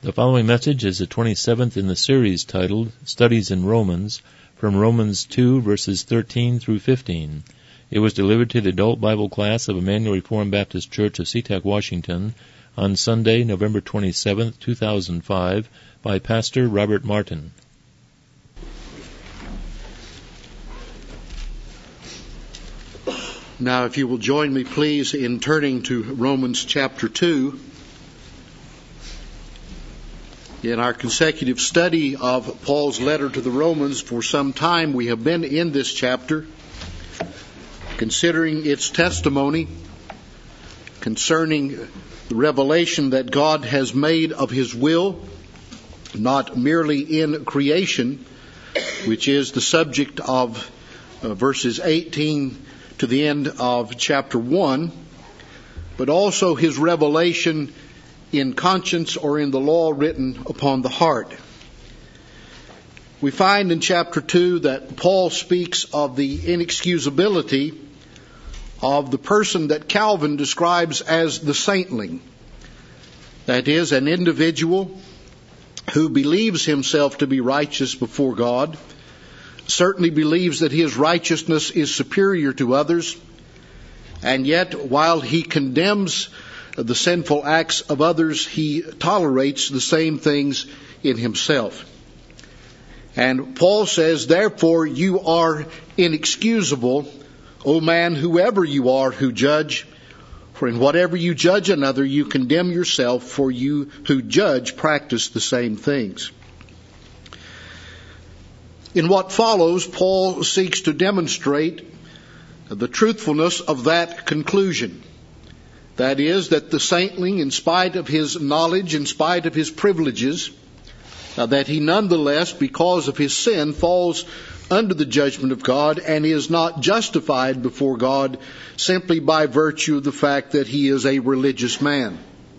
The following message is the 27th in the series titled Studies in Romans, from Romans 2 verses 13 through 15. It was delivered to the adult Bible class of Emmanuel Reformed Baptist Church of SeaTac, Washington, on Sunday, November 27, 2005, by Pastor Robert Martin. Now, if you will join me, please, in turning to Romans chapter 2. In our consecutive study of Paul's letter to the Romans, for some time we have been in this chapter, considering its testimony concerning the revelation that God has made of His will, not merely in creation, which is the subject of verses 18 to the end of chapter 1, but also His revelation in conscience or in the law written upon the heart. We find in chapter 2 that Paul speaks of the inexcusability of the person that Calvin describes as the saintling. That is, an individual who believes himself to be righteous before God, certainly believes that his righteousness is superior to others, and yet while he condemns the sinful acts of others, he tolerates the same things in himself. And Paul says, therefore you are inexcusable, O man, whoever you are who judge, for in whatever you judge another, you condemn yourself, for you who judge practice the same things. In what follows, Paul seeks to demonstrate the truthfulness of that conclusion. That is, that the saintling, in spite of his knowledge, in spite of his privileges, that he nonetheless, because of his sin, falls under the judgment of God and is not justified before God simply by virtue of the fact that he is a religious man.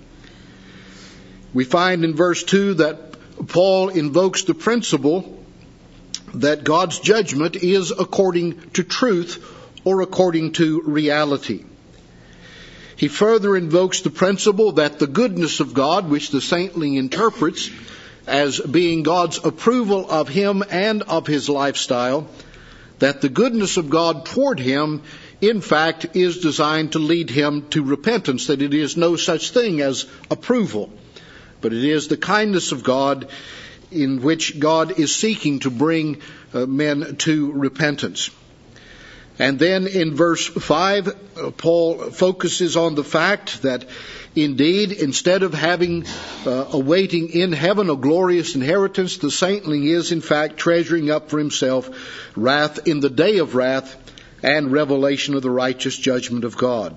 We find in verse 2 that Paul invokes the principle that God's judgment is according to truth or according to reality. He further invokes the principle that the goodness of God, which the saintling interprets as being God's approval of him and of his lifestyle, that the goodness of God toward him, in fact, is designed to lead him to repentance, that it is no such thing as approval, but it is the kindness of God in which God is seeking to bring men to repentance. And then in verse 5, Paul focuses on the fact that indeed, instead of having awaiting in heaven a glorious inheritance, the saintling is in fact treasuring up for himself wrath in the day of wrath and revelation of the righteous judgment of God.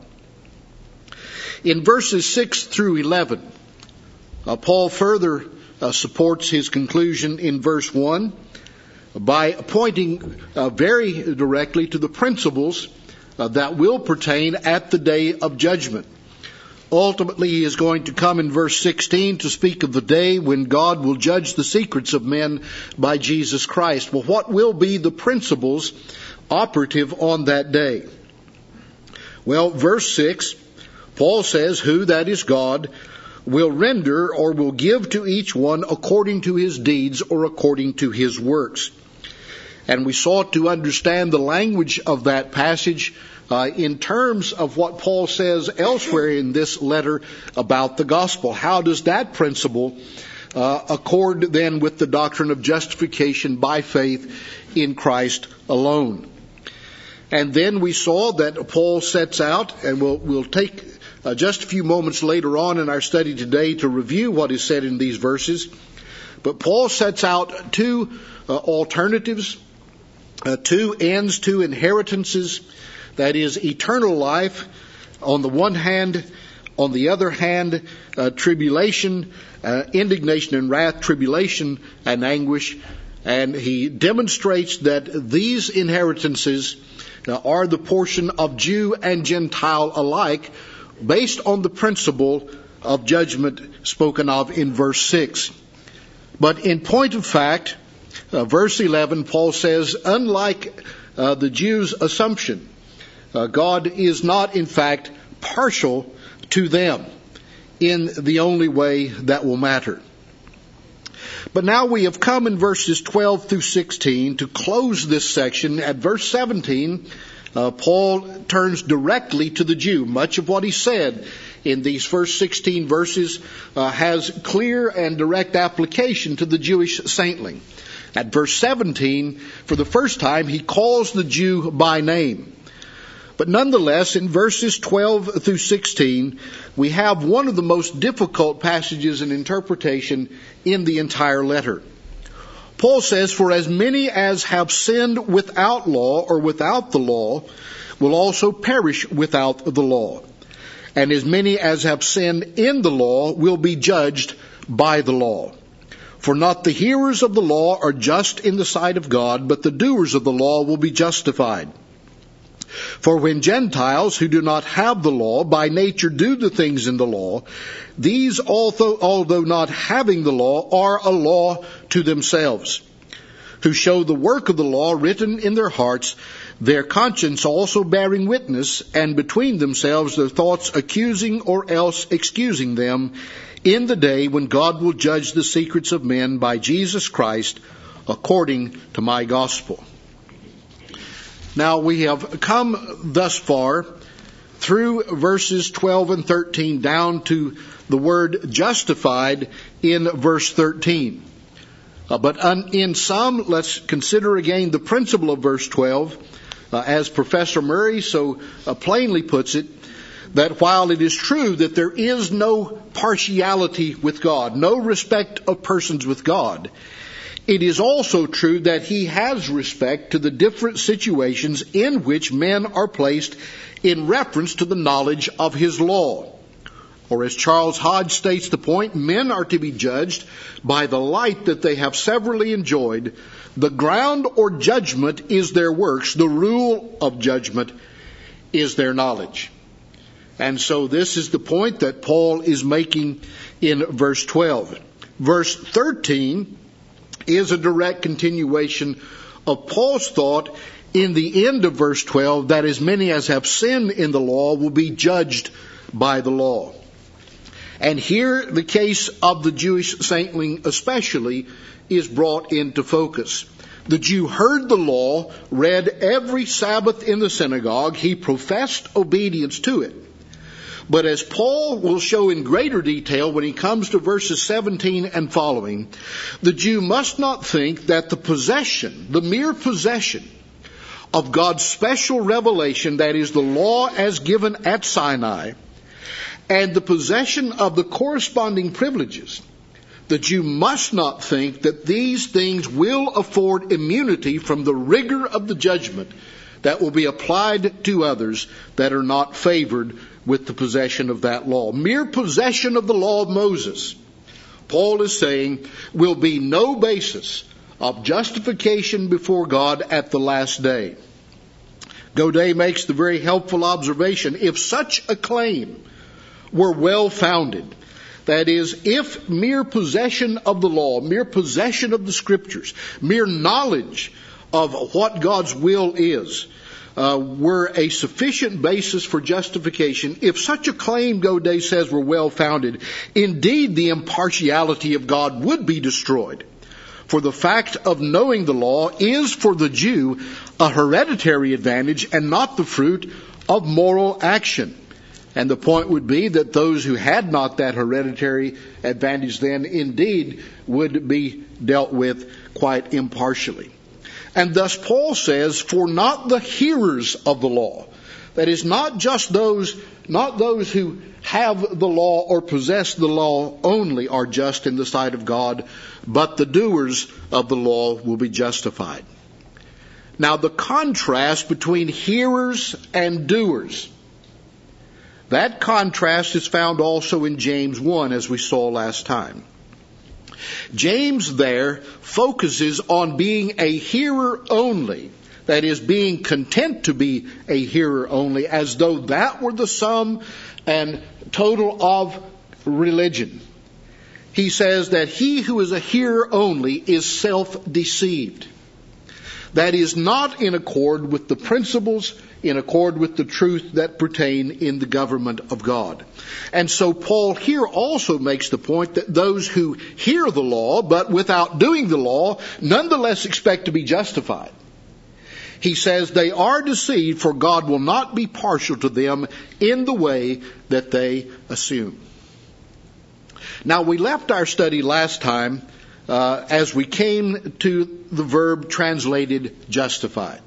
In verses 6 through 11, Paul further supports his conclusion in verse 1 by pointing very directly to the principles that will pertain at the day of judgment. Ultimately, he is going to come in verse 16 to speak of the day when God will judge the secrets of men by Jesus Christ. Well, what will be the principles operative on that day? Well, verse 6, Paul says, who, that is God, will render or will give to each one according to his deeds or according to his works. And we sought to understand the language of that passage in terms of what Paul says elsewhere in this letter about the gospel. How does that principle accord then with the doctrine of justification by faith in Christ alone? And then we saw that Paul sets out, and we'll take just a few moments later on in our study today to review what is said in these verses. But Paul sets out two alternatives, two ends, two inheritances, that is eternal life on the one hand, on the other hand, tribulation, indignation and wrath, tribulation and anguish. And he demonstrates that these inheritances are the portion of Jew and Gentile alike, based on the principle of judgment spoken of in verse 6. But in point of fact, verse 11, Paul says, unlike the Jews' assumption, God is not, in fact, partial to them in the only way that will matter. But now we have come in verses 12 through 16 to close this section. At verse 17, Paul turns directly to the Jew. Much of what he said in these first 16 verses has clear and direct application to the Jewish saintling. At verse 17, for the first time, he calls the Jew by name. But nonetheless, in verses 12 through 16, we have one of the most difficult passages in interpretation in the entire letter. Paul says, for as many as have sinned without law or without the law will also perish without the law. And as many as have sinned in the law will be judged by the law. For not the hearers of the law are just in the sight of God, but the doers of the law will be justified. For when Gentiles who do not have the law by nature do the things in the law, these also, although not having the law, are a law to themselves, who show the work of the law written in their hearts, their conscience also bearing witness, and between themselves their thoughts accusing or else excusing them, in the day when God will judge the secrets of men by Jesus Christ, according to my gospel. Now we have come thus far through verses 12 and 13 down to the word justified in verse 13. But in some, let's consider again the principle of verse 12, as Professor Murray so plainly puts it, that while it is true that there is no partiality with God, no respect of persons with God, it is also true that he has respect to the different situations in which men are placed in reference to the knowledge of his law. Or as Charles Hodge states the point, men are to be judged by the light that they have severally enjoyed. The ground or judgment is their works. The rule of judgment is their knowledge. And so this is the point that Paul is making in verse 12. Verse 13 is a direct continuation of Paul's thought in the end of verse 12, that as many as have sinned in the law will be judged by the law. And here the case of the Jewish saintling especially is brought into focus. The Jew heard the law, read every Sabbath in the synagogue. He professed obedience to it. But as Paul will show in greater detail when he comes to verses 17 and following, the Jew must not think that the mere possession of God's special revelation, that is the law as given at Sinai, and the possession of the corresponding privileges, the Jew must not think that these things will afford immunity from the rigor of the judgment that will be applied to others that are not favored with the possession of that law. Mere possession of the law of Moses, Paul is saying, will be no basis of justification before God at the last day. Godet makes the very helpful observation, if such a claim were well founded, that is, if mere possession of the law, mere possession of the Scriptures, mere knowledge of what God's will is, were a sufficient basis for justification, if such a claim, Godet says, were well founded, indeed the impartiality of God would be destroyed. For the fact of knowing the law is for the Jew a hereditary advantage and not the fruit of moral action. And the point would be that those who had not that hereditary advantage then indeed would be dealt with quite impartially. And thus Paul says, for not the hearers of the law, that is not those who have the law or possess the law only are just in the sight of God, but the doers of the law will be justified. Now the contrast between hearers and doers, that contrast is found also in James 1, as we saw last time. James there focuses on being a hearer only, that is, being content to be a hearer only, as though that were the sum and total of religion. He says that he who is a hearer only is self-deceived. that is not in accord with the principles, in accord with the truth that pertain in the government of God. And so Paul here also makes the point that those who hear the law, but without doing the law, nonetheless expect to be justified. He says they are deceived, for God will not be partial to them in the way that they assume. Now, we left our study last time as we came to the verb translated justified.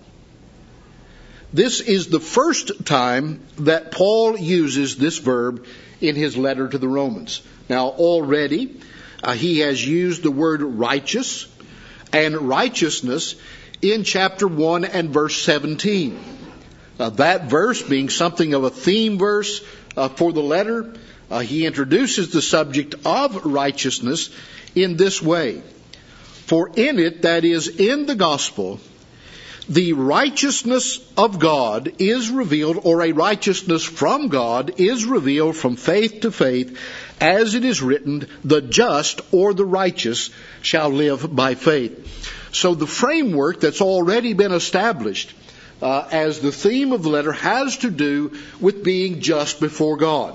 This is the first time that Paul uses this verb in his letter to the Romans. Now, already he has used the word righteous and righteousness in chapter 1 and verse 17. That verse being something of a theme verse for the letter, he introduces the subject of righteousness in this way. For in it, that is, in the gospel, the righteousness of God is revealed, or a righteousness from God is revealed from faith to faith, as it is written, the just or the righteous shall live by faith. So the framework that's already been established as the theme of the letter has to do with being just before God.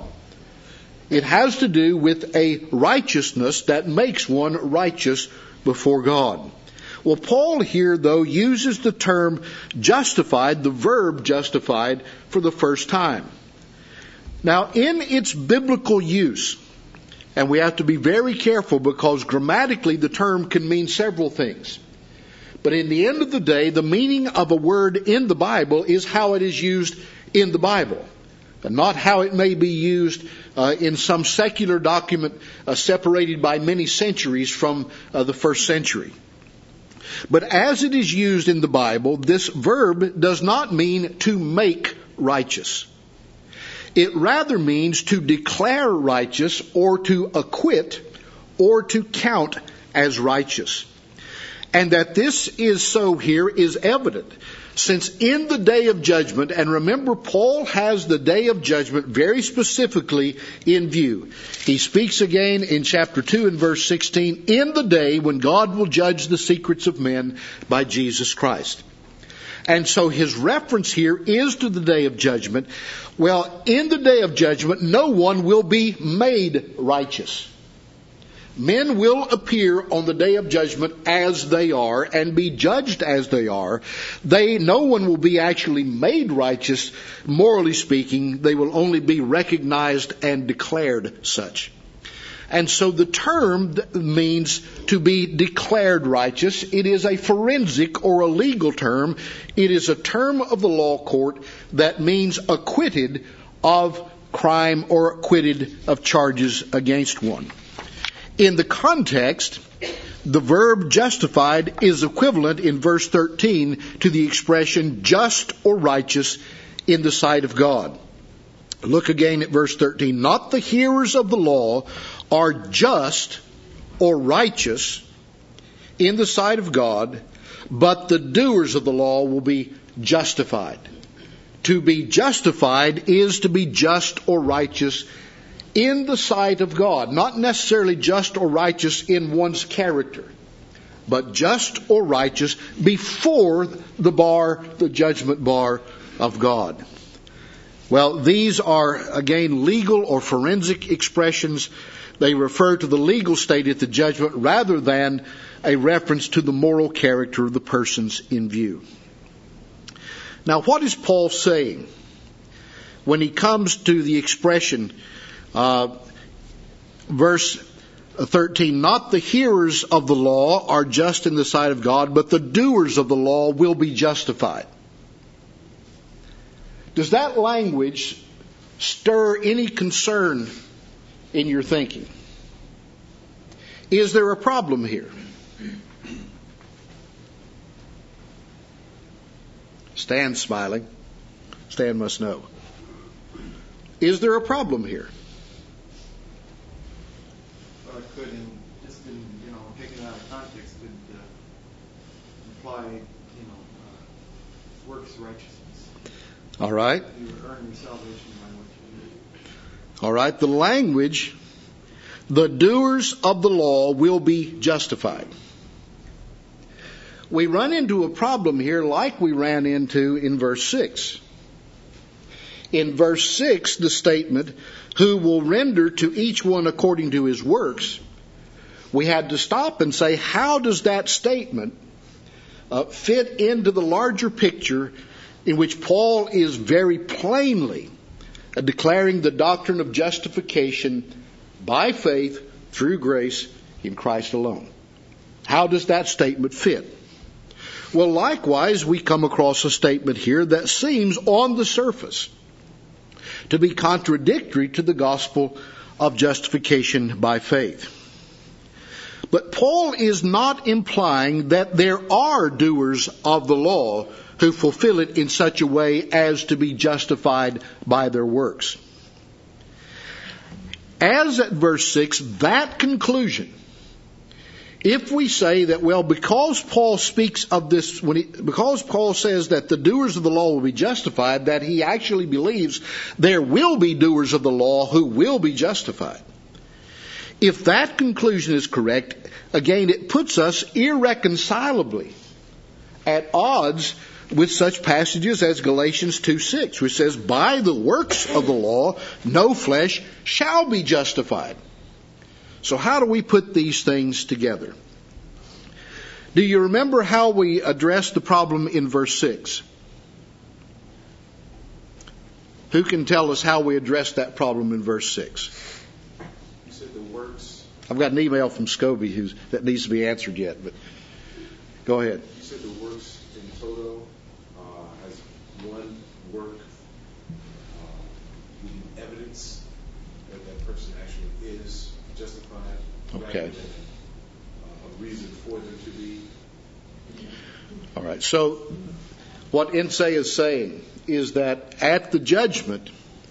It has to do with a righteousness that makes one righteous before God. Well, Paul here, though, uses the term justified, the verb justified, for the first time. Now, in its biblical use, and we have to be very careful because grammatically the term can mean several things. But in the end of the day, the meaning of a word in the Bible is how it is used in the Bible, and not how it may be used in some secular document separated by many centuries from the first century. But as it is used in the Bible, this verb does not mean to make righteous. It rather means to declare righteous, or to acquit, or to count as righteous. And that this is so here is evident, since in the day of judgment, and remember, Paul has the day of judgment very specifically in view. He speaks again in chapter 2 and verse 16, in the day when God will judge the secrets of men by Jesus Christ. And so his reference here is to the day of judgment. Well, in the day of judgment, no one will be made righteous. Men will appear on the day of judgment as they are and be judged as they are. No one will be actually made righteous, morally speaking. They will only be recognized and declared such. And so the term means to be declared righteous. It is a forensic or a legal term. It is a term of the law court that means acquitted of crime or acquitted of charges against one. In the context, the verb justified is equivalent in verse 13 to the expression just or righteous in the sight of God. Look again at verse 13. Not the hearers of the law are just or righteous in the sight of God, but the doers of the law will be justified. To be justified is to be just or righteous in the sight of God. Not necessarily just or righteous in one's character, but just or righteous before the judgment bar of God. Well, these are, again, legal or forensic expressions. They refer to the legal state at the judgment rather than a reference to the moral character of the persons in view. Now, what is Paul saying when he comes to the expression, verse 13, not the hearers of the law are just in the sight of God, but the doers of the law will be justified? Does that language stir any concern in your thinking? Is there a problem here? Stan's smiling. Stan must know. Is there a problem here? Well, it could, just in, taken out of context, could imply, works righteousness. All right. You earn your salvation by what you do. All right. The language, the doers of the law will be justified. we run into a problem here like we ran into in verse 6. In verse 6, the statement, who will render to each one according to his works, we had to stop and say, how does that statement fit into the larger picture in which Paul is very plainly declaring the doctrine of justification by faith through grace in Christ alone? How does that statement fit? Well, likewise, we come across a statement here that seems on the surface to be contradictory to the gospel of justification by faith. But Paul is not implying that there are doers of the law who fulfill it in such a way as to be justified by their works. As at verse 6, that conclusion, if we say that, well, because Paul speaks of this, because Paul says that the doers of the law will be justified, that he actually believes there will be doers of the law who will be justified. If that conclusion is correct, again, it puts us irreconcilably at odds with such passages as Galatians 2:6, which says, by the works of the law, no flesh shall be justified. So how do we put these things together? Do you remember how we addressed the problem in verse 6? Who can tell us how we addressed that problem in verse 6? You said the works. I've got an email from Scobie that needs to be answered yet, but go ahead. You said the works in toto as one work, giving evidence that that person actually is justified. Okay. Rather than a reason for them to be. All right. So what Insei is saying is that at the judgment,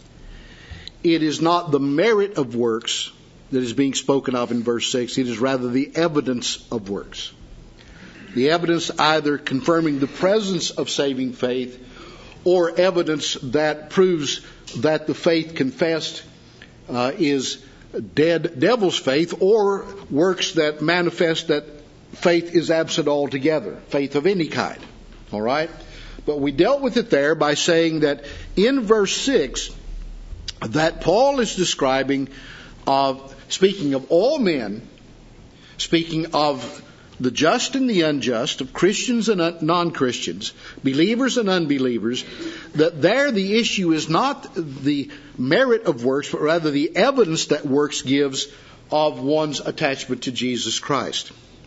it is not the merit of works that is being spoken of in verse 6. It is rather the evidence of works. The evidence either confirming the presence of saving faith or evidence that proves that the faith confessed is dead devil's faith, or works that manifest that faith is absent altogether, faith of any kind. All right? But we dealt with it there by saying that in verse 6 that Paul is describing speaking of all men, speaking of the just and the unjust, of Christians and non-Christians, believers and unbelievers, that there the issue is not the merit of works, but rather the evidence that works gives of one's attachment to Jesus Christ.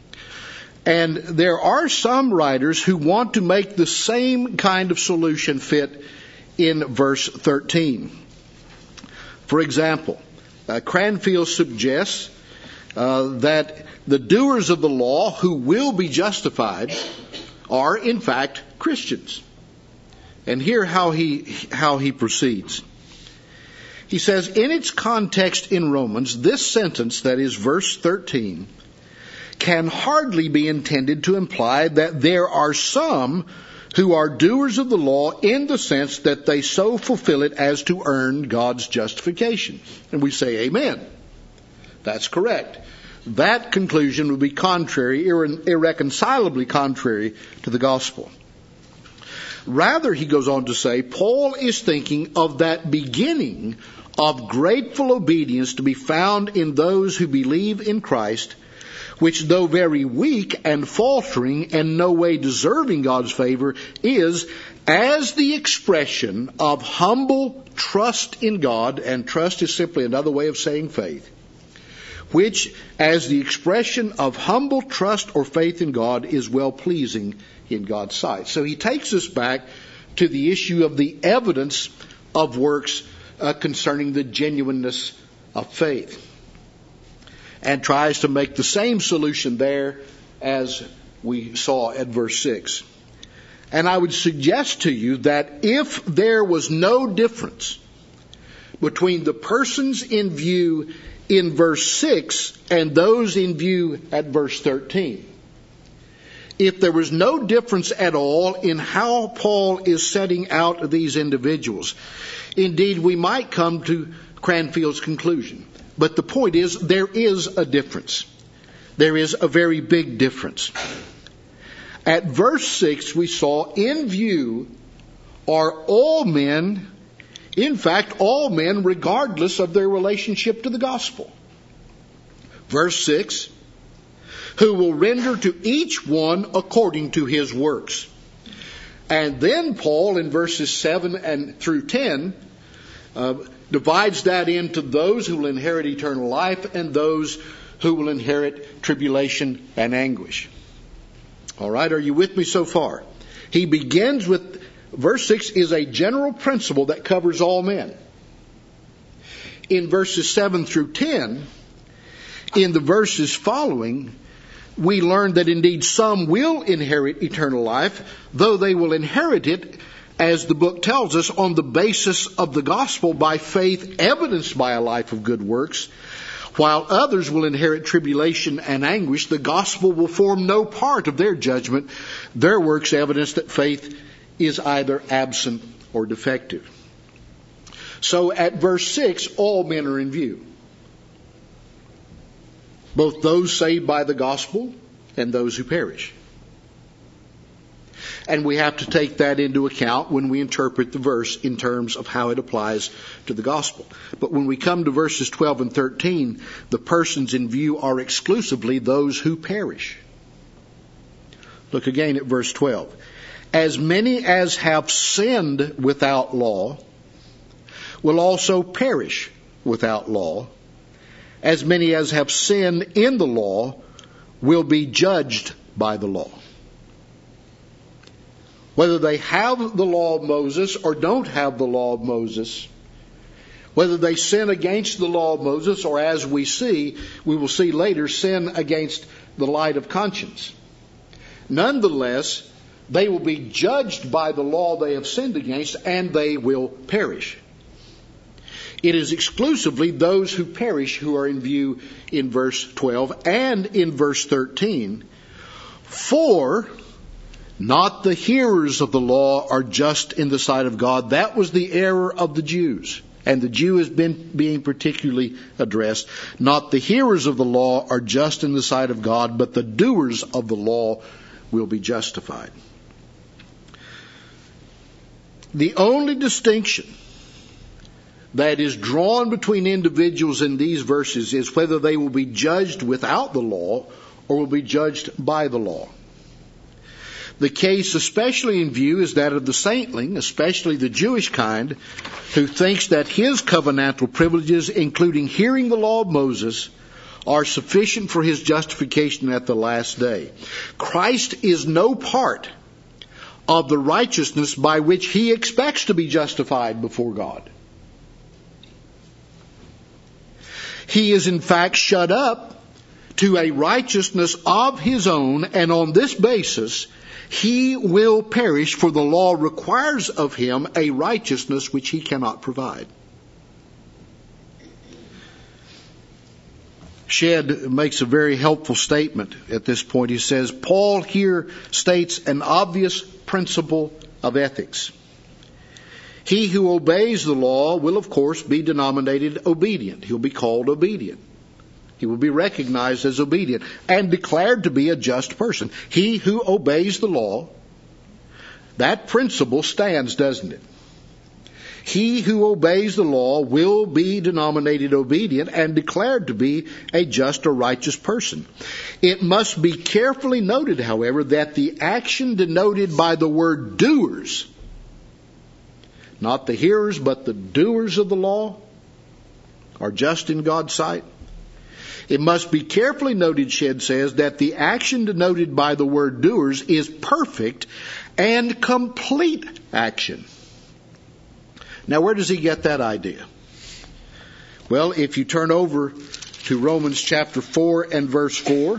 And there are some writers who want to make the same kind of solution fit in verse 13. For example, Cranfield suggests that the doers of the law who will be justified are in fact Christians. And hear how he proceeds. He says, in its context in Romans, this sentence, that is verse 13, can hardly be intended to imply that there are some who are doers of the law in the sense that they so fulfill it as to earn God's justification. And we say amen. That's correct. That conclusion would be contrary, irreconcilably contrary to the gospel. Rather, he goes on to say, Paul is thinking of that beginning of grateful obedience to be found in those who believe in Christ, which, though very weak and faltering and no way deserving God's favor, is as the expression of humble trust in God, and trust is simply another way of saying faith, which, as the expression of humble trust or faith in God, is well-pleasing in God's sight. So he takes us back to the issue of the evidence of works concerning the genuineness of faith, and tries to make the same solution there as we saw at verse 6. And I would suggest to you that if there was no difference between the persons in view in verse 6 and those in view at verse 13, if there was no difference at all in how Paul is setting out these individuals, indeed we might come to Cranfield's conclusion. But the point is, there is a difference. There is a very big difference. At verse 6, we saw in view are all men, in fact, all men regardless of their relationship to the gospel. Verse 6, who will render to each one according to his works. And then Paul in verses 7 and through 10 divides that into those who will inherit eternal life and those who will inherit tribulation and anguish. All right, are you with me so far? He begins with, verse 6 is a general principle that covers all men. In verses 7 through 10, in the verses following, we learn that indeed some will inherit eternal life, though they will inherit it, as the book tells us, on the basis of the gospel by faith evidenced by a life of good works, while others will inherit tribulation and anguish. The gospel will form no part of their judgment, their works evidence that faith is either absent or defective. So at verse 6, all men are in view. Both those saved by the gospel and those who perish. And we have to take that into account when we interpret the verse in terms of how it applies to the gospel. But when we come to verses 12 and 13, the persons in view are exclusively those who perish. Look again at verse 12. As many as have sinned without law will also perish without law. As many as have sinned in the law will be judged by the law. Whether they have the law of Moses or don't have the law of Moses, whether they sin against the law of Moses or, as we will see later, sin against the light of conscience. Nonetheless, they will be judged by the law they have sinned against, and they will perish. It is exclusively those who perish who are in view in verse 12 and in verse 13. For not the hearers of the law are just in the sight of God. That was the error of the Jews. And the Jew has been being particularly addressed. Not the hearers of the law are just in the sight of God, but the doers of the law will be justified. The only distinction that is drawn between individuals in these verses is whether they will be judged without the law or will be judged by the law. The case especially in view is that of the saintling, especially the Jewish kind, who thinks that his covenantal privileges, including hearing the law of Moses, are sufficient for his justification at the last day. Christ is no part of the righteousness by which he expects to be justified before God. He is in fact shut up to a righteousness of his own, and on this basis he will perish, for the law requires of him a righteousness which he cannot provide. Shedd makes a very helpful statement at this point. He says, Paul here states an obvious principle of ethics. He who obeys the law will, of course, be denominated obedient. He'll be called obedient. He will be recognized as obedient and declared to be a just person. He who obeys the law, that principle stands, doesn't it? He who obeys the law will be denominated obedient and declared to be a just or righteous person. It must be carefully noted, however, that the action denoted by the word doers, not the hearers, but the doers of the law, are just in God's sight. It must be carefully noted, Shedd says, that the action denoted by the word doers is perfect and complete action. Now, where does he get that idea? Well, if you turn over to Romans chapter 4 and verse 4.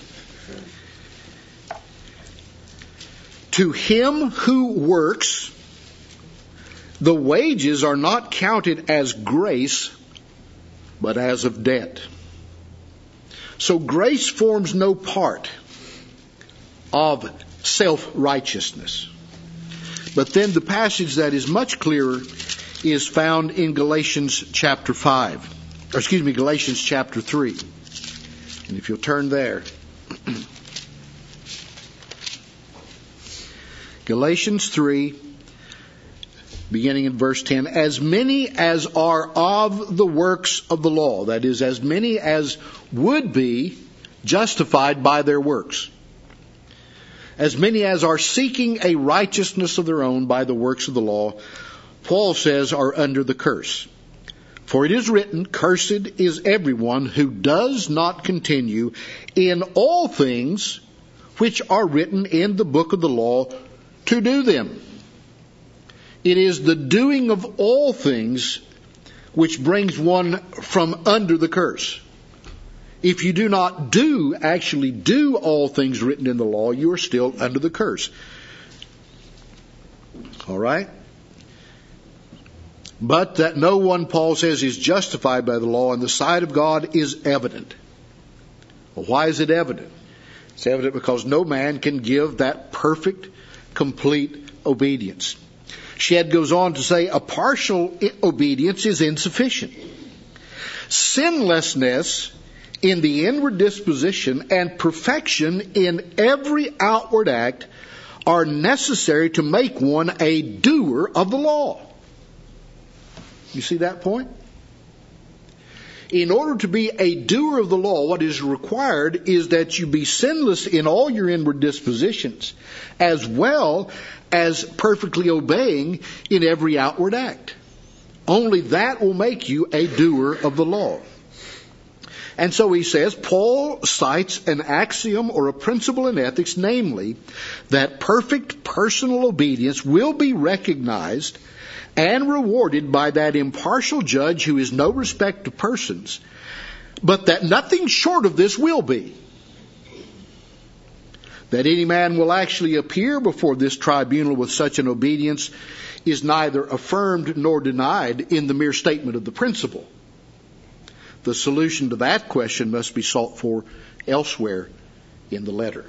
To him who works, the wages are not counted as grace, but as of debt. So grace forms no part of self-righteousness. But then the passage that is much clearer is found in Galatians chapter 3. And if you'll turn there. Galatians 3, beginning in verse 10, as many as are of the works of the law, that is, as many as would be justified by their works, as many as are seeking a righteousness of their own by the works of the law, Paul says, are under the curse. For it is written, cursed is everyone who does not continue in all things which are written in the book of the law to do them. It is the doing of all things which brings one from under the curse. If you do not actually do all things written in the law, you are still under the curse. All right? But that no one, Paul says, is justified by the law in the sight of God is evident. Well, why is it evident? It's evident because no man can give that perfect, complete obedience. Shedd goes on to say a partial obedience is insufficient. Sinlessness in the inward disposition and perfection in every outward act are necessary to make one a doer of the law. You see that point? In order to be a doer of the law, what is required is that you be sinless in all your inward dispositions, as well as perfectly obeying in every outward act. Only that will make you a doer of the law. And so he says, Paul cites an axiom or a principle in ethics, namely, that perfect personal obedience will be recognized and rewarded by that impartial judge who is no respect to persons, but that nothing short of this will be. That any man will actually appear before this tribunal with such an obedience is neither affirmed nor denied in the mere statement of the principle. The solution to that question must be sought for elsewhere in the letter.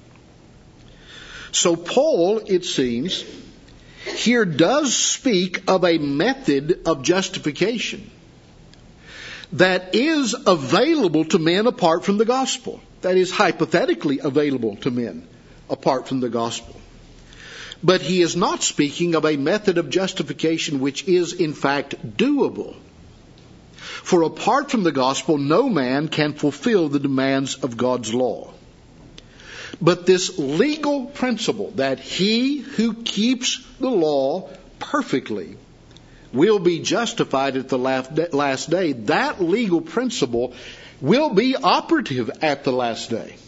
So Paul, it seems, here does speak of a method of justification that is available to men apart from the gospel. That is hypothetically available to men apart from the gospel. But he is not speaking of a method of justification which is in fact doable. For apart from the gospel, no man can fulfill the demands of God's law. But this legal principle that he who keeps the law perfectly will be justified at the last day, that legal principle will be operative at the last day.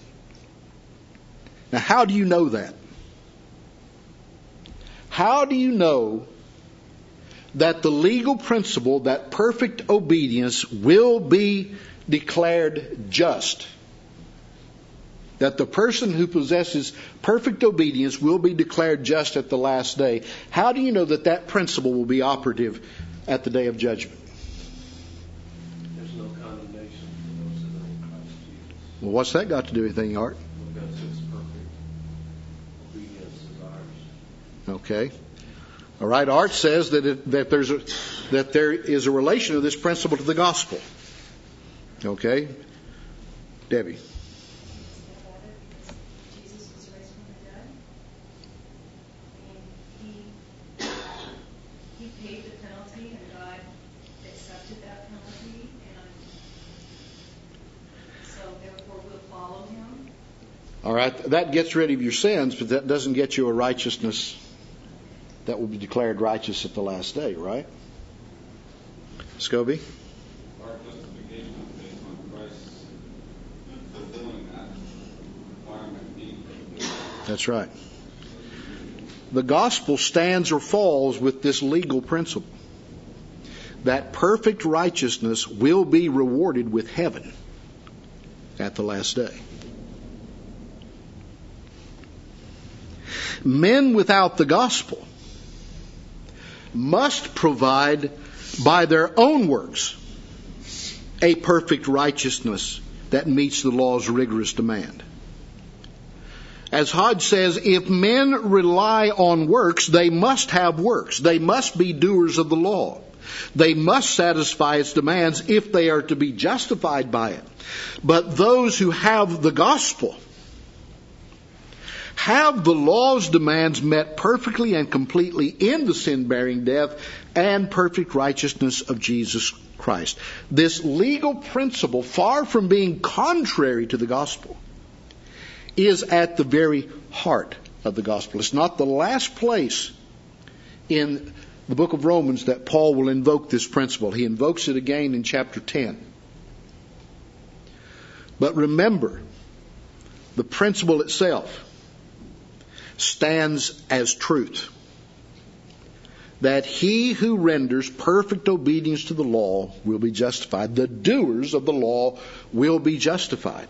Now, how do you know that? How do you know that the legal principle, that perfect obedience, will be declared just? That the person who possesses perfect obedience will be declared just at the last day. How do you know that that principle will be operative at the day of judgment? There's no condemnation for those that are in Christ Jesus. Well, what's that got to do with anything, Art? Because His perfect obedience is ours. Okay. All right. Art says that there is a relation of this principle to the gospel. Okay. Debbie. All right, that gets rid of your sins, but that doesn't get you a righteousness that will be declared righteous at the last day, right? Scobie? Our justification is based on Christ's fulfilling that requirement being. That's right. The gospel stands or falls with this legal principle. That perfect righteousness will be rewarded with heaven at the last day. Men without the gospel must provide by their own works a perfect righteousness that meets the law's rigorous demand. As Hodge says, if men rely on works, they must have works. They must be doers of the law. They must satisfy its demands if they are to be justified by it. But those who have the gospel have the law's demands met perfectly and completely in the sin-bearing death and perfect righteousness of Jesus Christ. This legal principle, far from being contrary to the gospel, is at the very heart of the gospel. It's not the last place in the book of Romans that Paul will invoke this principle. He invokes it again in chapter 10. But remember, the principle itself stands as truth. That he who renders perfect obedience to the law will be justified. The doers of the law will be justified.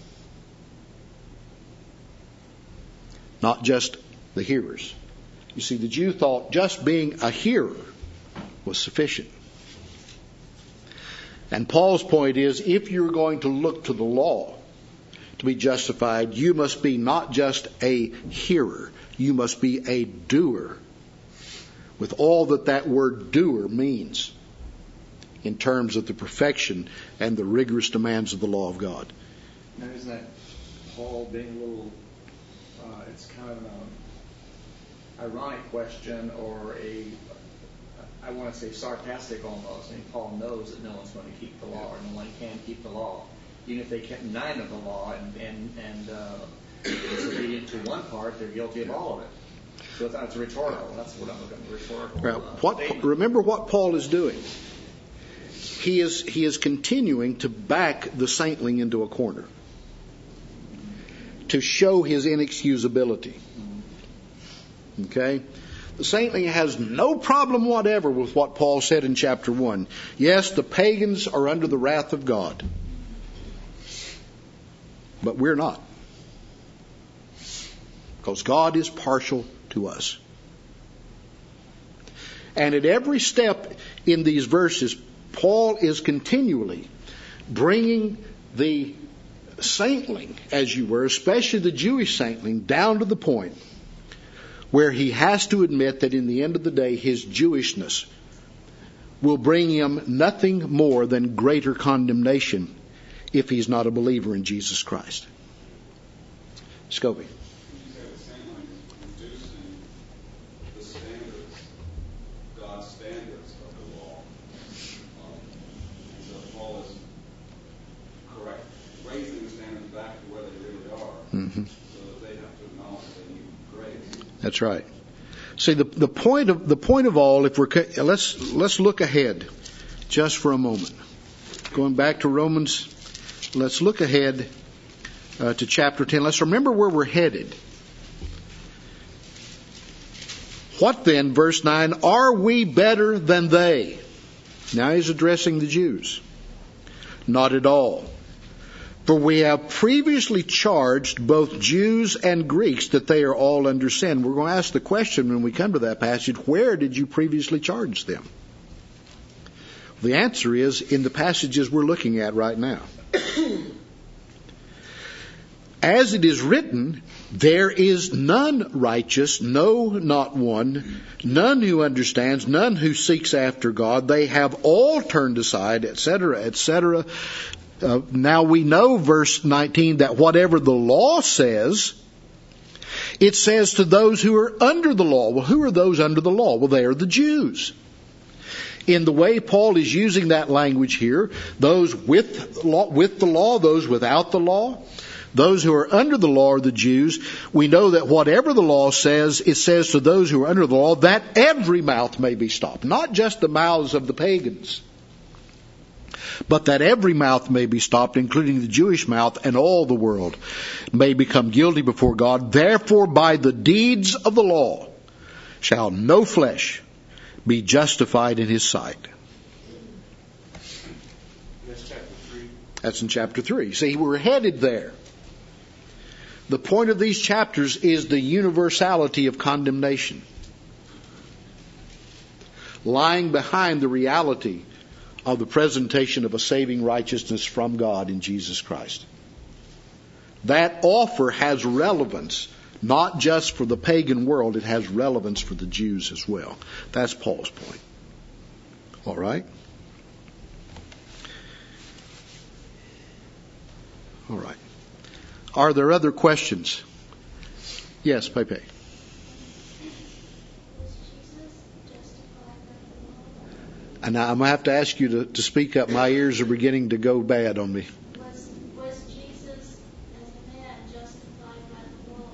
Not just the hearers. You see, the Jew thought just being a hearer was sufficient. And Paul's point is, if you're going to look to the law to be justified, you must be not just a hearer, you must be a doer, with all that word doer means in terms of the perfection and the rigorous demands of the law of God. Now, isn't that Paul being a little, it's kind of an ironic question, or I want to say sarcastic almost. I mean, Paul knows that no one's going to keep the law, or no one can keep the law. Even if they kept 9 of the law and disobedient to one part, they're guilty of all of it. So that's rhetorical. That's what I'm looking at, rhetorical. Remember what Paul is doing. He is continuing to back the saintling into a corner to show his inexcusability. Okay? The saintling has no problem whatever with what Paul said in chapter 1. Yes, the pagans are under the wrath of God. But we're not. Because God is partial to us. And at every step in these verses, Paul is continually bringing the saintling, as you were, especially the Jewish saintling, down to the point where he has to admit that in the end of the day, his Jewishness will bring him nothing more than greater condemnation if he's not a believer in Jesus Christ. Scobie. Mm-hmm. So that they have to acknowledge they need grace. That's right. See, the point of all, if let's look ahead just for a moment. Going back to Romans, let's look ahead to chapter 10. Let's remember where we're headed. What then, verse 9, are we better than they? Now he's addressing the Jews. Not at all. For we have previously charged both Jews and Greeks that they are all under sin. We're going to ask the question when we come to that passage, where did you previously charge them? The answer is in the passages we're looking at right now. As it is written, there is none righteous, no, not one, none who understands, none who seeks after God. They have all turned aside, etc., etc. Now we know, verse 19, that whatever the law says, it says to those who are under the law. Well, who are those under the law? Well, they are the Jews. In the way Paul is using that language here, those with the law, those without the law, those who are under the law are the Jews. We know that whatever the law says, it says to those who are under the law that every mouth may be stopped. Not just the mouths of the pagans, but that every mouth may be stopped, including the Jewish mouth, and all the world may become guilty before God. Therefore, by the deeds of the law shall no flesh be justified in his sight. That's chapter 3. That's in chapter 3. See, we're headed there. The point of these chapters is the universality of condemnation, lying behind the reality of the presentation of a saving righteousness from God in Jesus Christ. That offer has relevance, not just for the pagan world, it has relevance for the Jews as well. That's Paul's point. All right? All right. Are there other questions Yes, Pepe. And I'm going to have to ask you to speak up. My ears are beginning to go bad on me. Was Jesus as a man justified by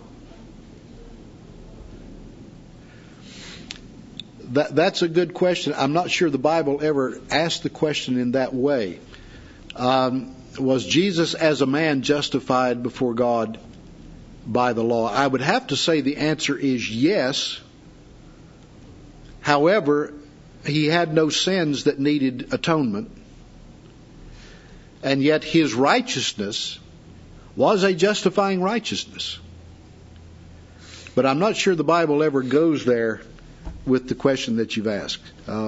the law? That's a good question. I'm not sure the Bible ever asked the question in that way. Was Jesus as a man justified before God by the law? I would have to say the answer is yes. However, he had no sins that needed atonement. And yet his righteousness was a justifying righteousness. But I'm not sure the Bible ever goes there with the question that you've asked.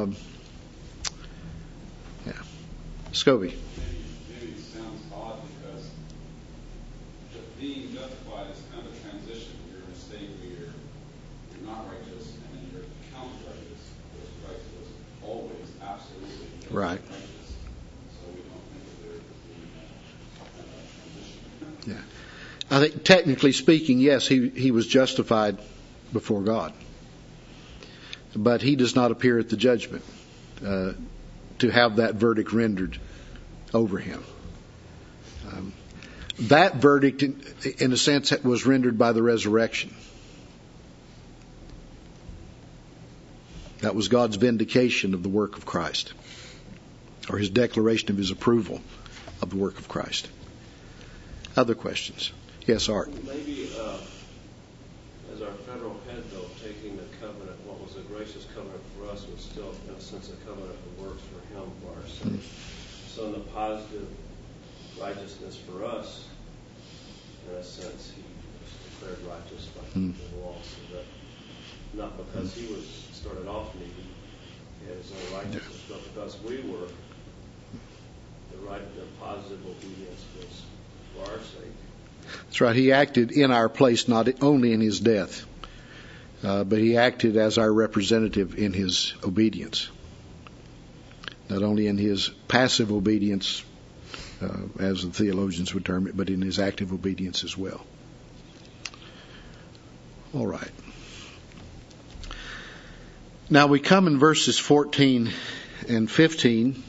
Scobie. Maybe it sounds odd because being justified is kind of a transition. You're in a state where you're not righteous, and then you're counted righteous. Because Christ was always absolutely Right. righteous. So we don't think of there as being a transition. Yeah. I think technically speaking, yes, he was justified before God. But he does not appear at the judgment to have that verdict rendered over him. That verdict, in a sense, was rendered by the resurrection. That was God's vindication of the work of Christ, or his declaration of his approval of the work of Christ. Other questions? Yes, Art. Maybe as our federal head, though, taking the covenant, what was a gracious covenant for us was still, in a sense, a covenant that works for him for our sake. So in the positive righteousness for us, in a sense, he was declared righteous by the law. So that not because he was started off needy, he had his own righteousness, but because we were, the positive obedience was for our sake. That's right. He acted in our place, not only in his death, but he acted as our representative in his obedience. Not only in his passive obedience, as the theologians would term it, but in his active obedience as well. All right. Now we come in verses 14 and 15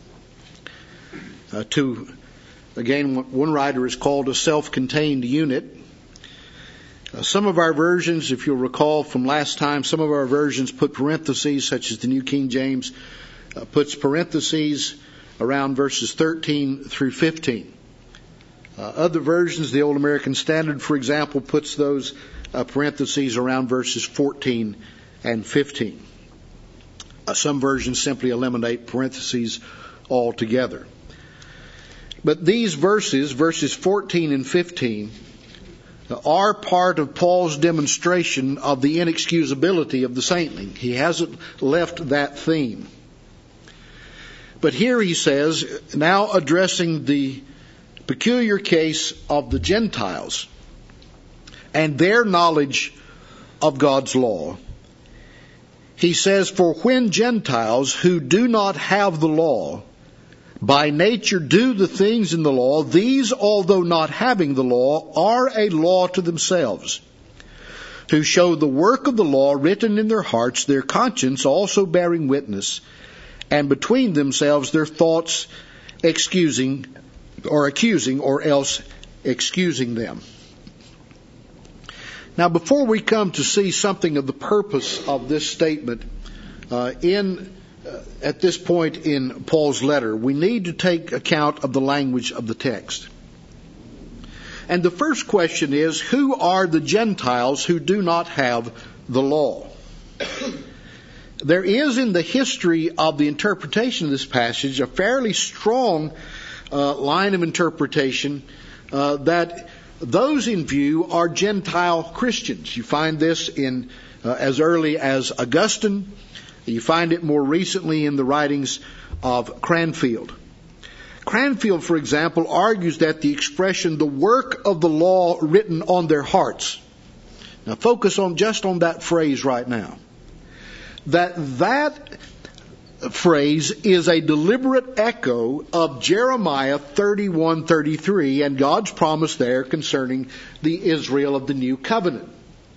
to, again, what one writer has called a self-contained unit. Some of our versions, if you'll recall from last time, some of our versions put parentheses, such as the New King James puts parentheses around verses 13 through 15. Other versions, the Old American Standard, for example, puts those parentheses around verses 14 and 15. Some versions simply eliminate parentheses altogether. But these verses 14 and 15, are part of Paul's demonstration of the inexcusability of the saintly. He hasn't left that theme. But here he says, now addressing the peculiar case of the Gentiles and their knowledge of God's law, he says, for when Gentiles who do not have the law by nature do the things in the law, these, although not having the law, are a law to themselves, who show the work of the law written in their hearts, their conscience also bearing witness, and between themselves their thoughts accusing or else excusing them. Now, before we come to see something of the purpose of this statement at this point in Paul's letter, we need to take account of the language of the text. And the first question is, who are the Gentiles who do not have the law? There is in the history of the interpretation of this passage a fairly strong line of interpretation that those in view are Gentile Christians. You find this in as early as Augustine. You find it more recently in the writings of Cranfield. Cranfield, for example, argues that the expression, the work of the law written on their hearts. Now focus on just on that phrase right now. That phrase is a deliberate echo of Jeremiah 31:33 and God's promise there concerning the Israel of the new covenant.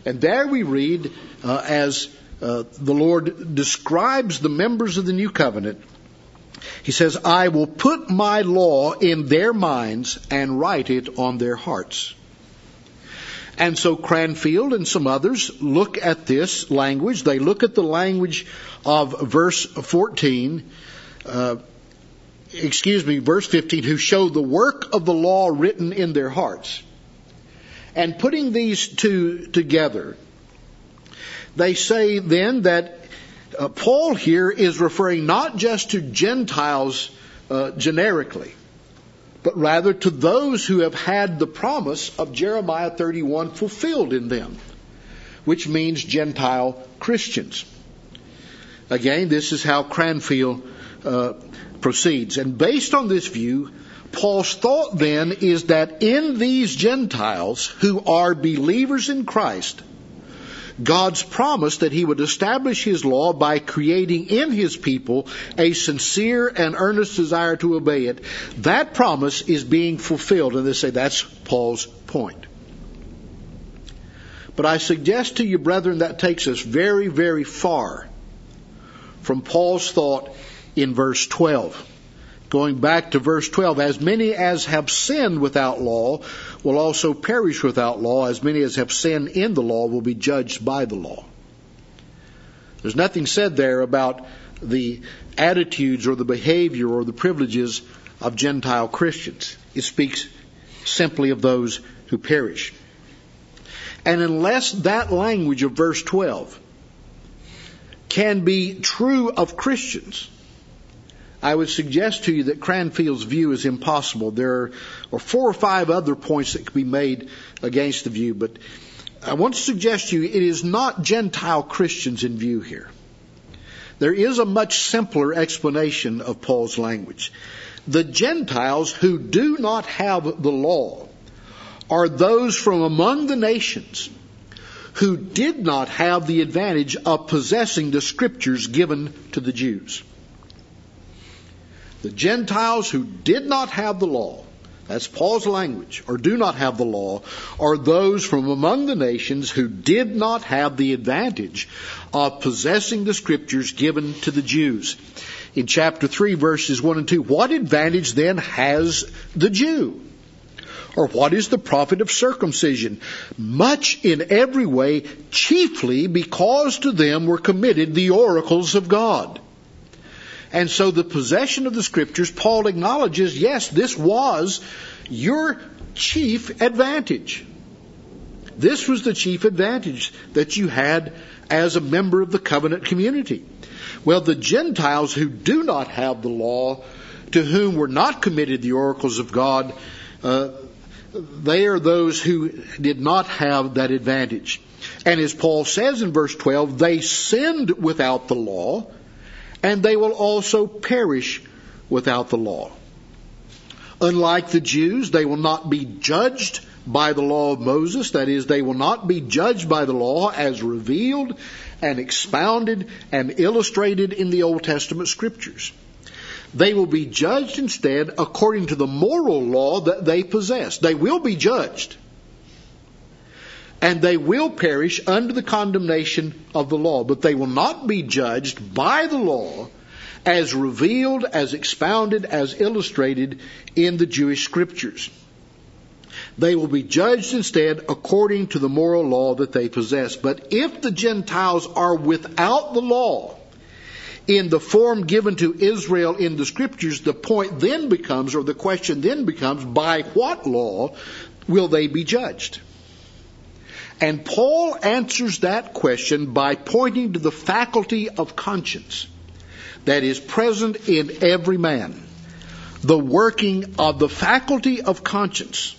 And there we read, as the Lord describes the members of the new covenant, He says, I will put my law in their minds and write it on their hearts. And so Cranfield and some others look at this language. They look at the language of verse 14, verse 15, who show the work of the law written in their hearts. And putting these two together, they say then that Paul here is referring not just to Gentiles generically, but rather to those who have had the promise of Jeremiah 31 fulfilled in them, which means Gentile Christians. Again, this is how Cranfield proceeds. And based on this view, Paul's thought then is that in these Gentiles who are believers in Christ, God's promise that He would establish His law by creating in His people a sincere and earnest desire to obey it, that promise is being fulfilled. And they say that's Paul's point. But I suggest to you, brethren, that takes us very, very far from Paul's thought in verse 12. Going back to verse 12, as many as have sinned without law will also perish without law. As many as have sinned in the law will be judged by the law. There's nothing said there about the attitudes or the behavior or the privileges of Gentile Christians. It speaks simply of those who perish. And unless that language of verse 12 can be true of Christians, I would suggest to you that Cranfield's view is impossible. There are 4 or 5 other points that could be made against the view, but I want to suggest to you it is not Gentile Christians in view here. There is a much simpler explanation of Paul's language. The Gentiles who do not have the law are those from among the nations who did not have the advantage of possessing the Scriptures given to the Jews. The Gentiles who did not have the law, that's Paul's language, or do not have the law, are those from among the nations who did not have the advantage of possessing the Scriptures given to the Jews. In chapter 3, verses 1 and 2, what advantage then has the Jew? Or what is the profit of circumcision? Much in every way, chiefly because to them were committed the oracles of God. And so the possession of the Scriptures, Paul acknowledges, yes, this was your chief advantage. This was the chief advantage that you had as a member of the covenant community. Well, the Gentiles who do not have the law, to whom were not committed the oracles of God, they are those who did not have that advantage. And as Paul says in verse 12, they sinned without the law, and they will also perish without the law. Unlike the Jews, they will not be judged by the law of Moses. That is, they will not be judged by the law as revealed and expounded and illustrated in the Old Testament Scriptures. They will be judged instead according to the moral law that they possess. They will be judged. And they will perish under the condemnation of the law. But they will not be judged by the law as revealed, as expounded, as illustrated in the Jewish Scriptures. They will be judged instead according to the moral law that they possess. But if the Gentiles are without the law, in the form given to Israel in the Scriptures, the point then becomes, or the question then becomes, by what law will they be judged? And Paul answers that question by pointing to the faculty of conscience that is present in every man. The working of the faculty of conscience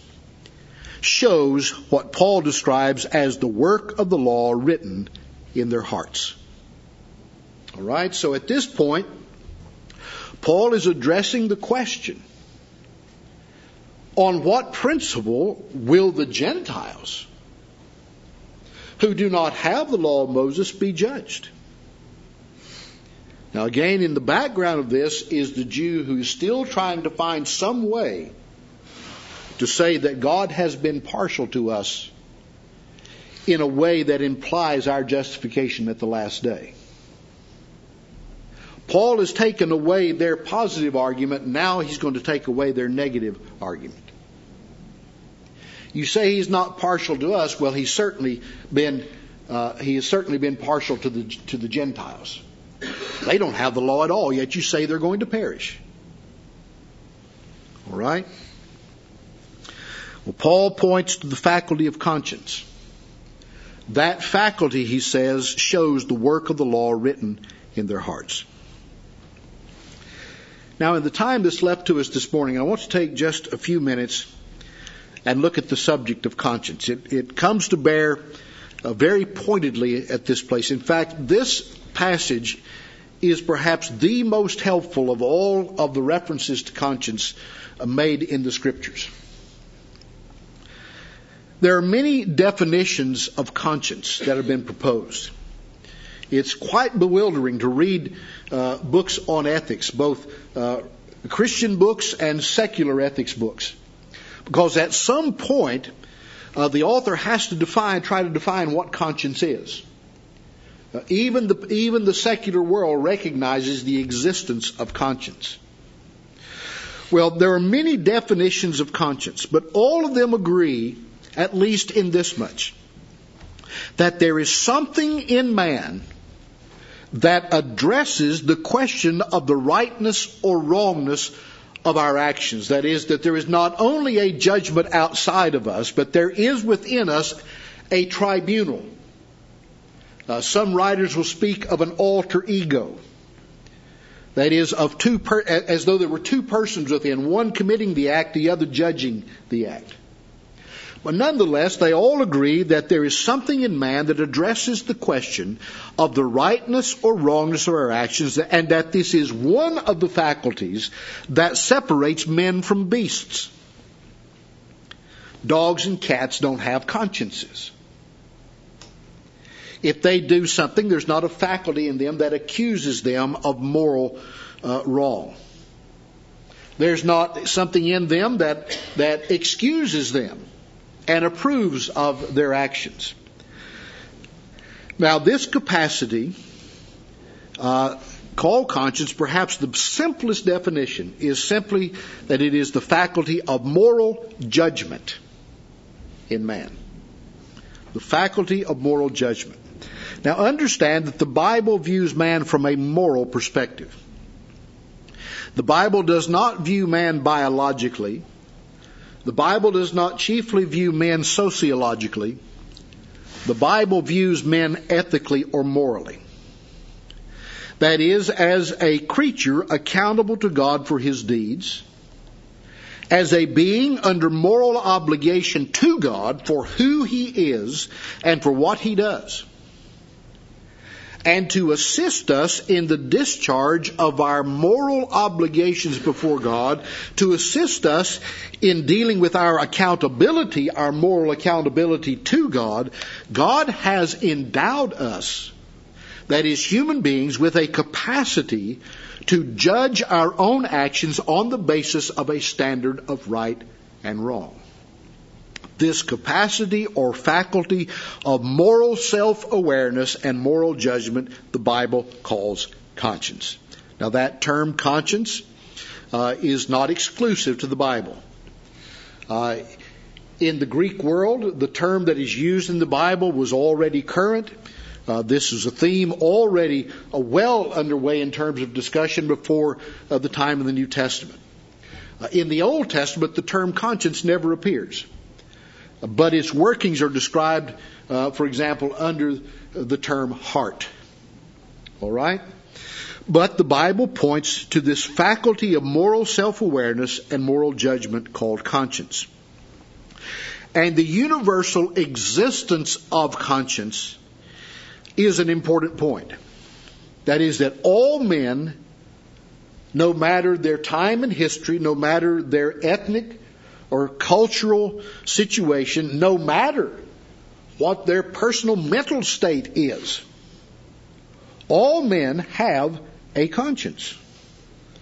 shows what Paul describes as the work of the law written in their hearts. All right, so at this point, Paul is addressing the question, on what principle will the Gentiles who do not have the law of Moses be judged? Now again, in the background of this is the Jew who is still trying to find some way to say that God has been partial to us in a way that implies our justification at the last day. Paul has taken away their positive argument. Now he's going to take away their negative argument. You say he's not partial to us. Well, he has certainly been partial to the Gentiles. They don't have the law at all, yet you say they're going to perish. All right? Well, Paul points to the faculty of conscience. That faculty, he says, shows the work of the law written in their hearts. Now, in the time that's left to us this morning, I want to take just a few minutes and look at the subject of conscience. It comes to bear very pointedly at this place. In fact, this passage is perhaps the most helpful of all of the references to conscience made in the Scriptures. There are many definitions of conscience that have been proposed. It's quite bewildering to read books on ethics, both Christian books and secular ethics books, because at some point the author has to try to define what conscience is. Even the secular world recognizes the existence of conscience. Well, there are many definitions of conscience, but all of them agree, at least in this much, that there is something in man that addresses the question of the rightness or wrongness of our actions. That is, that there is not only a judgment outside of us, but there is within us a tribunal. Some writers will speak of an alter ego. That is, as though there were two persons within, one committing the act, the other judging the act. But nonetheless, they all agree that there is something in man that addresses the question of the rightness or wrongness of our actions, and that this is one of the faculties that separates men from beasts. Dogs and cats don't have consciences. If they do something, there's not a faculty in them that accuses them of moral wrong. There's not something in them that excuses them and approves of their actions. Now, this capacity, called conscience, perhaps the simplest definition is simply that it is the faculty of moral judgment in man. The faculty of moral judgment. Now, understand that the Bible views man from a moral perspective. The Bible does not view man biologically. The Bible does not chiefly view men sociologically. The Bible views men ethically or morally. That is, as a creature accountable to God for his deeds, as a being under moral obligation to God for who he is and for what he does, and to assist us in the discharge of our moral obligations before God, to assist us in dealing with our accountability, our moral accountability to God. God has endowed us, that is, human beings, with a capacity to judge our own actions on the basis of a standard of right and wrong. This capacity or faculty of moral self-awareness and moral judgment, the Bible calls conscience. Now, that term conscience is not exclusive to the Bible. In the Greek world, the term that is used in the Bible was already current. This is a theme already well underway in terms of discussion before the time of the New Testament. In the Old Testament, the term conscience never appears. But its workings are described, for example, under the term heart. All right? But the Bible points to this faculty of moral self-awareness and moral judgment called conscience. And the universal existence of conscience is an important point. That is, that all men, no matter their time in history, no matter their ethnic or cultural situation, no matter what their personal mental state is, all men have a conscience.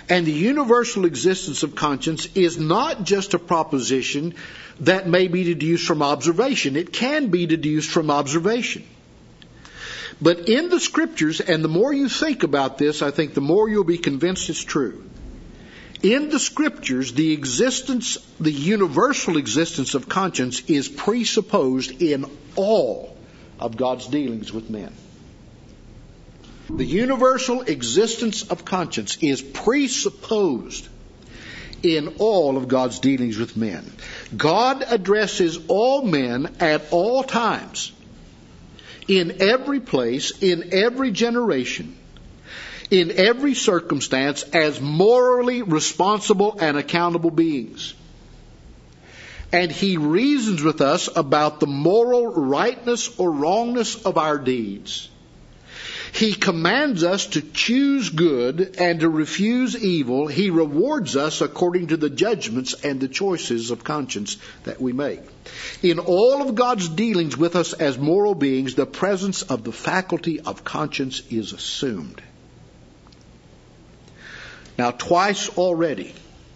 And the universal existence of conscience is not just a proposition that may be deduced from observation. It can be deduced from observation. But in the Scriptures, and the more you think about this, I think the more you'll be convinced it's true. In the Scriptures, the universal existence of conscience is presupposed in all of God's dealings with men. The universal existence of conscience is presupposed in all of God's dealings with men. God addresses all men at all times, in every place, in every generation, in every circumstance, as morally responsible and accountable beings. And He reasons with us about the moral rightness or wrongness of our deeds. He commands us to choose good and to refuse evil. He rewards us according to the judgments and the choices of conscience that we make. In all of God's dealings with us as moral beings, the presence of the faculty of conscience is assumed. Now, twice already,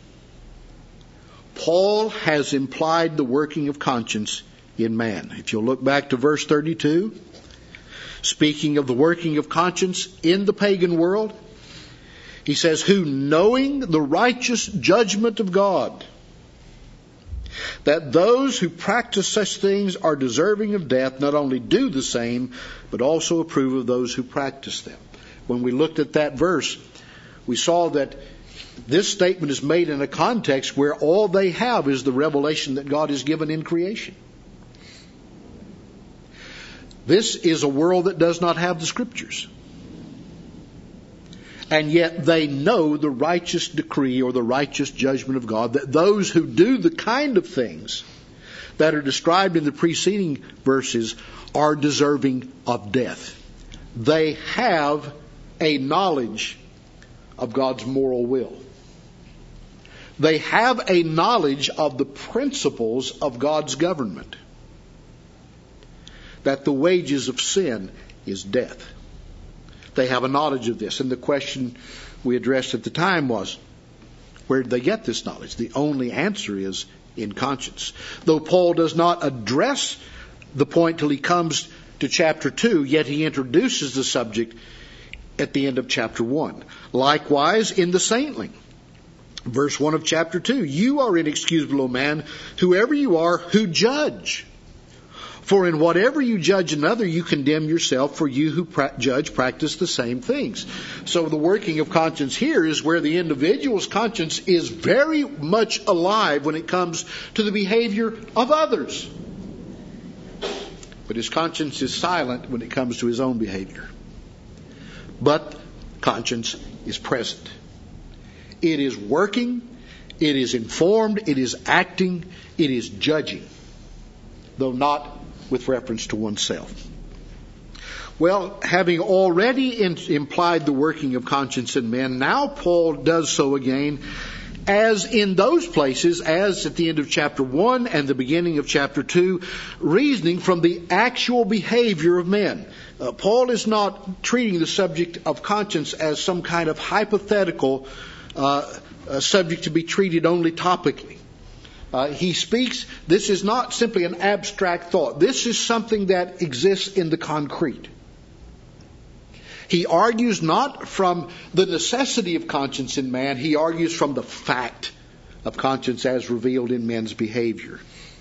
Paul has implied the working of conscience in man. If you'll look back to verse 32, speaking of the working of conscience in the pagan world, he says, who knowing the righteous judgment of God, that those who practice such things are deserving of death, not only do the same, but also approve of those who practice them. When we looked at that verse, we saw that this statement is made in a context where all they have is the revelation that God has given in creation. This is a world that does not have the Scriptures. And yet they know the righteous decree or the righteous judgment of God, that those who do the kind of things that are described in the preceding verses are deserving of death. They have a knowledge of God's moral will. They have a knowledge of the principles of God's government, that the wages of sin is death. They have a knowledge of this. And the question we addressed at the time was, where did they get this knowledge? The only answer is in conscience. Though Paul does not address the point till he comes to chapter 2, yet he introduces the subject at the end of chapter 1. Likewise, in the saintly, verse 1 of chapter 2, you are inexcusable, O man, whoever you are, who judge. For in whatever you judge another, you condemn yourself, for you who judge practice the same things. So the working of conscience here is where the individual's conscience is very much alive when it comes to the behavior of others. But his conscience is silent when it comes to his own behavior. But conscience is present. It is working, it is informed, it is acting, it is judging, though not with reference to oneself. Well, having already implied the working of conscience in men, now Paul does so again, as in those places, as at the end of chapter 1 and the beginning of chapter 2, reasoning from the actual behavior of men. Paul is not treating the subject of conscience as some kind of hypothetical subject to be treated only topically. He speaks, this is not simply an abstract thought. This is something that exists in the concrete. He argues not from the necessity of conscience in man, he argues from the fact of conscience as revealed in men's behavior.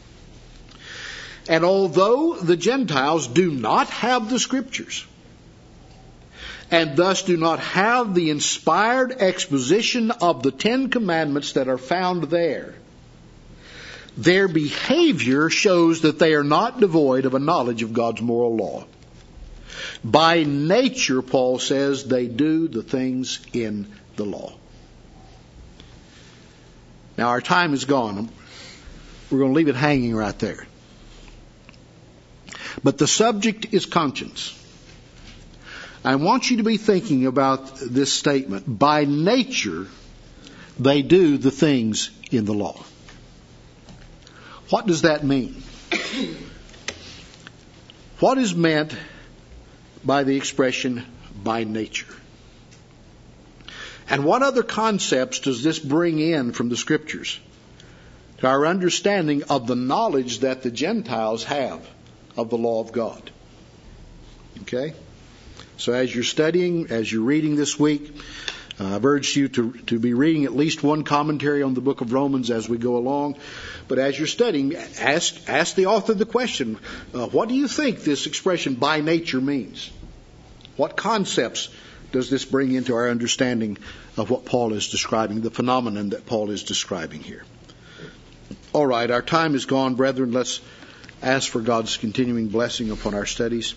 And although the Gentiles do not have the Scriptures, and thus do not have the inspired exposition of the 10 Commandments that are found there, their behavior shows that they are not devoid of a knowledge of God's moral law. By nature, Paul says, they do the things in the law. Now, our time is gone. We're going to leave it hanging right there. But the subject is conscience. I want you to be thinking about this statement. By nature, they do the things in the law. What does that mean? What is meant by the expression by nature? And what other concepts does this bring in from the Scriptures to our understanding of the knowledge that the Gentiles have of the law of God? Okay? So as you're studying, as you're reading this week, I've urged you to be reading at least one commentary on the book of Romans as we go along. But as you're studying, ask the author the question, what do you think this expression by nature means? What concepts does this bring into our understanding of what Paul is describing, the phenomenon that Paul is describing here? All right, our time is gone, brethren. Let's ask for God's continuing blessing upon our studies.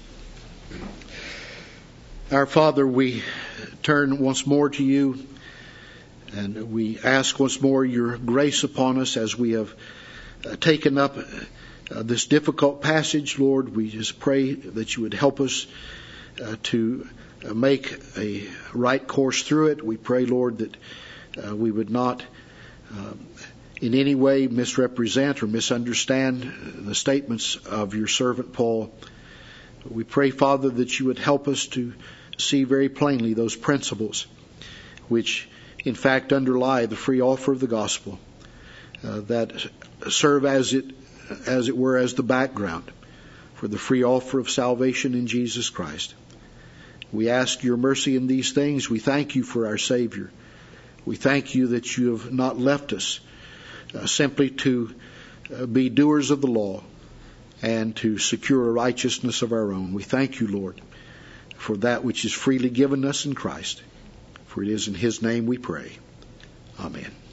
Our Father, we turn once more to you, and we ask once more your grace upon us as we have taken up this difficult passage. Lord, we just pray that you would help us to make a right course through it. We pray, Lord, that we would not in any way misrepresent or misunderstand the statements of your servant Paul. We pray, Father, that you would help us to see very plainly those principles which in fact underlie the free offer of the gospel that serve as it were as the background for the free offer of salvation in Jesus Christ. We ask your mercy in these things. We thank you for our Savior. We thank you that you have not left us simply to be doers of the law and to secure a righteousness of our own. We thank you, Lord, for that which is freely given us in Christ. For it is in his name we pray. Amen.